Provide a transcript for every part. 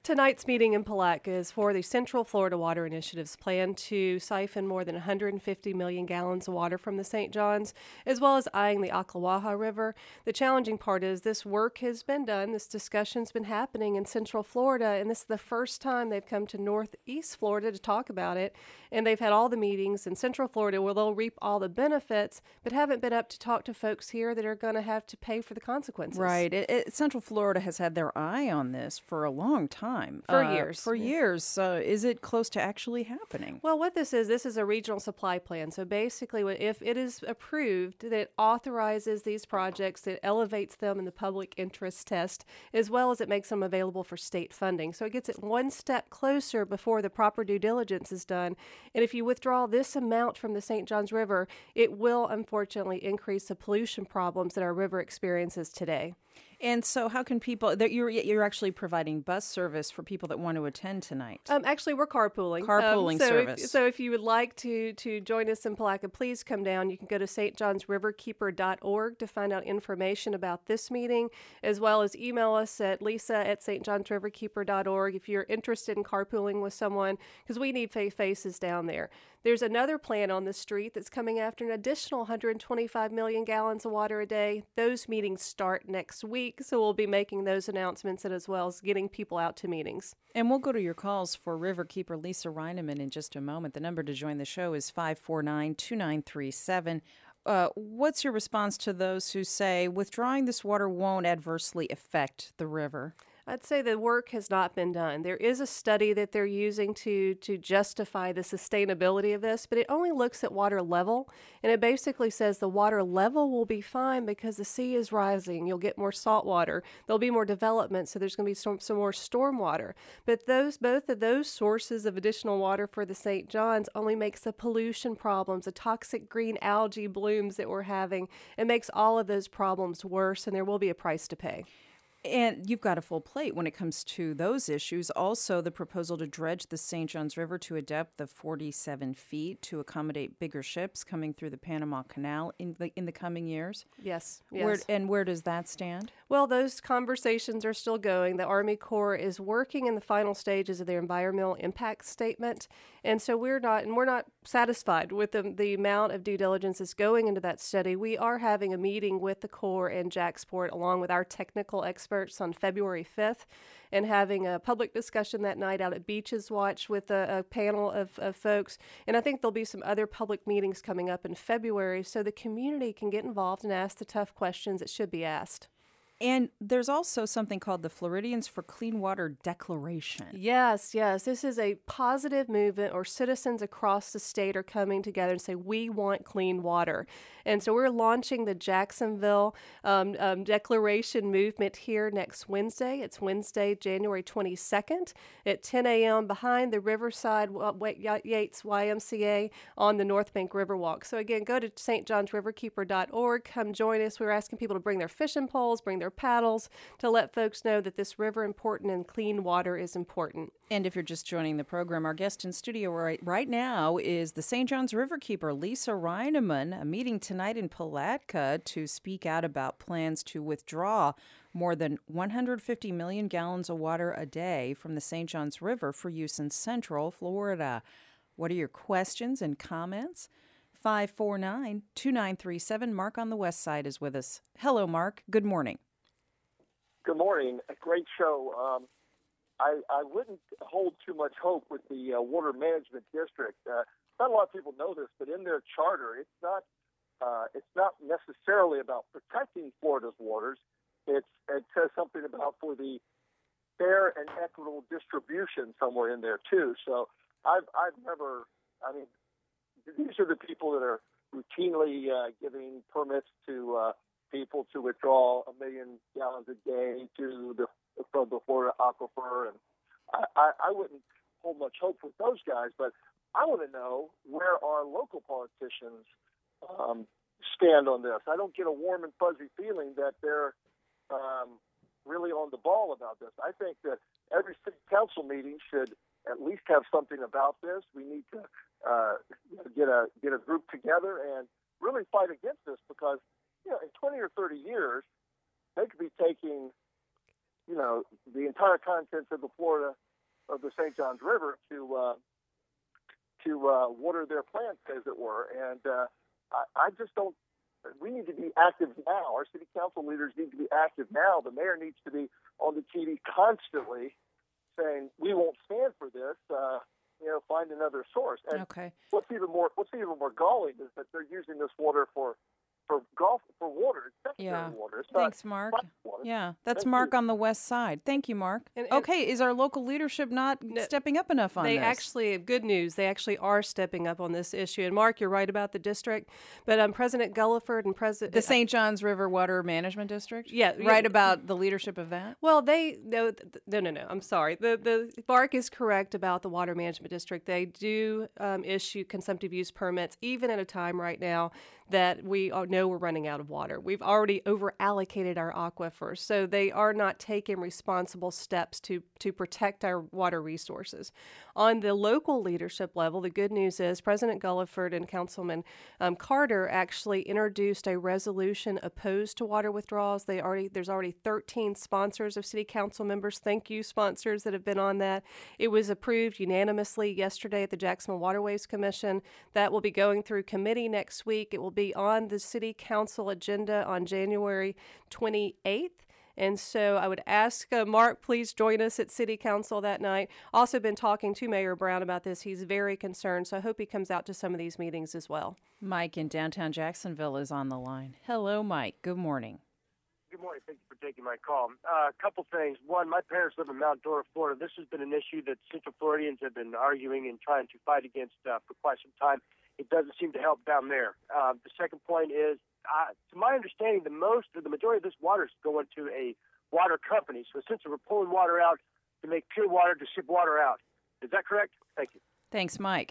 Tonight's meeting in Palatka is for the Central Florida Water Initiative's plan to siphon more than 150 million gallons of water from the St. Johns, as well as eyeing the Ocklawaha River. The challenging part is this work has been done, this discussion's been happening in Central Florida, and this is the first time they've come to Northeast Florida to talk about it. And they've had all the meetings in Central Florida where they'll reap all the benefits, but haven't been up to talk to folks here that are going to have to pay for the consequences. Right. Central Florida has had their eye on this for a long time. For years. For years. Is it close to actually happening? Well, what this is a regional supply plan. So basically, if it is approved, that authorizes these projects, it elevates them in the public interest test, as well as it makes them available for state funding. So it gets it one step closer before the proper due diligence is done. And if you withdraw this amount from the St. Johns River, it will unfortunately increase the pollution problems that our river experiences today. And so how can people, you're actually providing bus service for people that want to attend tonight? Actually, we're carpooling. Service. So if you would like to join us in Palatka, please come down. You can go to stjohnsriverkeeper.org to find out information about this meeting, as well as email us at lisa@stjohnsriverkeeper.org if you're interested in carpooling with someone, because we need faces down there. There's another plan on the street that's coming after an additional 125 million gallons of water a day. Those meetings start next week, so we'll be making those announcements and as well as getting people out to meetings. And we'll go to your calls for Riverkeeper Lisa Reineman in just a moment. The number to join the show is 549-2937. What's your response to those who say withdrawing this water won't adversely affect the river? I'd say the work has not been done. There is a study that they're using to justify the sustainability of this, but it only looks at water level, and it basically says the water level will be fine because the sea is rising. You'll get more salt water. There'll be more development, so there's going to be some more storm water. But both of those sources of additional water for the St. Johns only makes the pollution problems, the toxic green algae blooms that we're having. It makes all of those problems worse, and there will be a price to pay. And you've got a full plate when it comes to those issues. Also, the proposal to dredge the St. Johns River to a depth of 47 feet to accommodate bigger ships coming through the Panama Canal in the coming years. Yes. Where does that stand? Well, those conversations are still going. The Army Corps is working in the final stages of their environmental impact statement, and so we're not satisfied with the amount of due diligence that's going into that study. We are having a meeting with the Corps and JAXPORT along with our technical experts on February 5th and having a public discussion that night out at Beaches Watch with a panel of folks. And I think there'll be some other public meetings coming up in February so the community can get involved and ask the tough questions that should be asked. And there's also something called the Floridians for Clean Water Declaration. Yes. This is a positive movement, or citizens across the state are coming together and say, we want clean water. And so we're launching the Jacksonville Declaration movement here next Wednesday. It's Wednesday, January 22nd at 10 a.m. behind the Riverside Yates YMCA on the North Bank Riverwalk. So again, go to stjohnsriverkeeper.org. Come join us. We're asking people to bring their fishing poles, bring their paddles, to let folks know that this river is important and clean water is important. And if you're just joining the program, our guest in studio right now is the St. Johns Riverkeeper, Lisa Reineman, a meeting tonight in Palatka to speak out about plans to withdraw more than 150 million gallons of water a day from the St. Johns River for use in Central Florida. What are your questions and comments? 549-2937. Mark on the west side is with us. Hello, Mark. Good morning. Good morning. A great show. I wouldn't hold too much hope with the Water Management District. Not a lot of people know this, but in their charter, it's not necessarily about protecting Florida's waters. It says something about for the fair and equitable distribution somewhere in there too. So these are the people that are routinely giving permits to people to withdraw 1 million gallons a day from the Florida aquifer, and I wouldn't hold much hope with those guys. But I want to know where our local politicians stand on this. I don't get a warm and fuzzy feeling that they're really on the ball about this. I think that every city council meeting should at least have something about this. We need to get a group together and really fight against this, because in 20 or 30 years, they could be taking the entire contents of the St. Johns River to water their plants, as it were. And I just don't. We need to be active now. Our city council leaders need to be active now. The mayor needs to be on the TV constantly saying, "We won't stand for this. Find another source." And what's even more galling is that they're using this water for water. It's secondary water. It's Thanks, Mark. Water. Yeah, that's Thank Mark you. on the west side. Thank you, Mark. And is our local leadership not stepping up enough on They this? actually, good news, they actually are stepping up on this issue. And Mark, you're right about the district, but President Gulliford and The St. Johns River Water Management District? Yeah. Right about the leadership of that? Well, no, I'm sorry. The Mark is correct about the Water Management District. They do issue consumptive use permits, even at a time right now that we know we're running out of water. We've already over-allocated our aquifers, so they are not taking responsible steps to protect our water resources. On the local leadership level, the good news is President Gulliford and Councilman Carter actually introduced a resolution opposed to water withdrawals. There's already 13 sponsors of city council members. Thank you, sponsors that have been on that. It was approved unanimously yesterday at the Jacksonville Waterways Commission. That will be going through committee next week. It will be on the city council agenda on January 28th. And so I would ask Mark, please join us at City Council that night. Also been talking to Mayor Brown about this. He's very concerned, so I hope he comes out to some of these meetings as well. Mike in downtown Jacksonville is on the line. Hello, Mike. Good morning. Good morning. Thank you for taking my call. A couple things. One, my parents live in Mount Dora, Florida. This has been an issue that Central Floridians have been arguing and trying to fight against for quite some time. It doesn't seem to help down there. The second point is, to my understanding, the majority of this water is going to a water company. So essentially, we're pulling water out to make pure water to ship water out. Is that correct? Thank you. Thanks, Mike.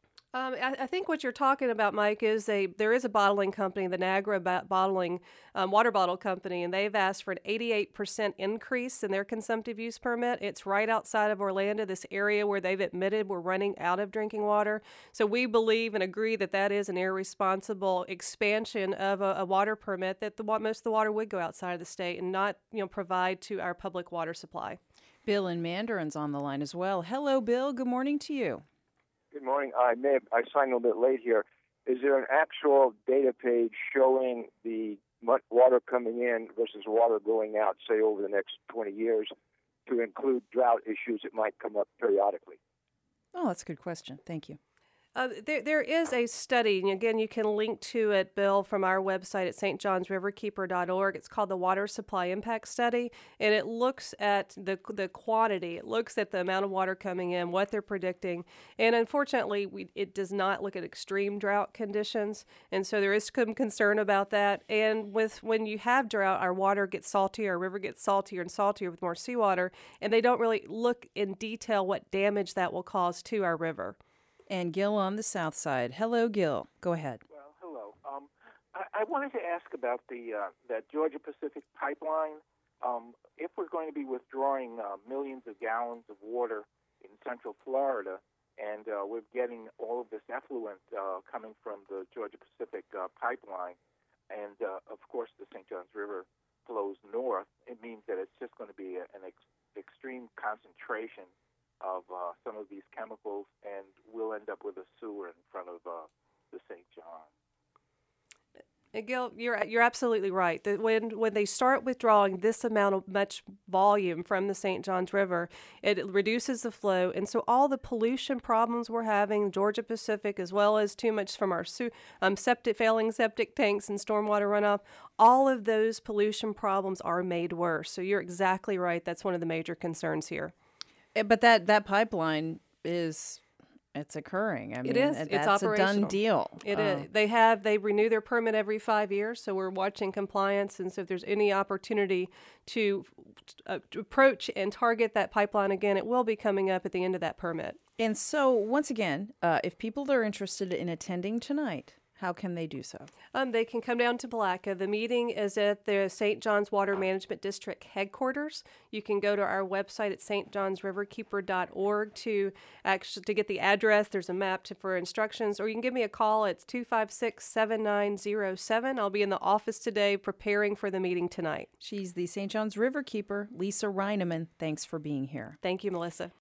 I think what you're talking about, Mike, is there is a bottling company, the Niagara Bottling Water Bottle Company, and they've asked for an 88% increase in their consumptive use permit. It's right outside of Orlando, this area where they've admitted we're running out of drinking water. So we believe and agree that that is an irresponsible expansion of a water permit, that most of the water would go outside of the state and not provide to our public water supply. Bill in Mandarin's on the line as well. Hello, Bill. Good morning to you. Good morning. I signed a little bit late here. Is there an actual data page showing the water coming in versus water going out, say, over the next 20 years, to include drought issues that might come up periodically? Oh, that's a good question. Thank you. There is a study, and again, you can link to it, Bill, from our website at stjohnsriverkeeper.org. It's called the Water Supply Impact Study, and it looks at the quantity. It looks at the amount of water coming in, what they're predicting, and unfortunately, it does not look at extreme drought conditions, and so there is some concern about that. And when you have drought, our water gets saltier, our river gets saltier and saltier with more seawater, and they don't really look in detail what damage that will cause to our river. And Gil on the south side. Hello, Gil. Go ahead. Well, hello. I wanted to ask about that Georgia Pacific pipeline. If we're going to be withdrawing millions of gallons of water in Central Florida, and we're getting all of this effluent coming from the Georgia Pacific pipeline, and of course the St. Johns River flows north, it means that it's just going to be an extreme concentration of some of these chemicals, and we'll end up with a sewer in front of the St. John. And Gil, you're absolutely right. That when they start withdrawing this amount of much volume from the St. Johns River, it reduces the flow, and so all the pollution problems we're having, Georgia Pacific, as well as too much from our failing septic tanks and stormwater runoff, all of those pollution problems are made worse. So you're exactly right. That's one of the major concerns here. But that pipeline it's occurring. I mean, it is. That's it's operational. a done deal. It is. They renew their permit every 5 years, so we're watching compliance. And so if there's any opportunity to approach and target that pipeline again, it will be coming up at the end of that permit. And so once again, if people are interested in attending tonight, How can they do so? They can come down to Palatka. The meeting is at the St. John's Water Management District headquarters. You can go to our website at stjohnsriverkeeper.org to get the address. There's a map for instructions, or you can give me a call. It's 256-7907. I'll be in the office today preparing for the meeting tonight. She's the St. John's Riverkeeper, Lisa Reineman. Thanks for being here. Thank you, Melissa.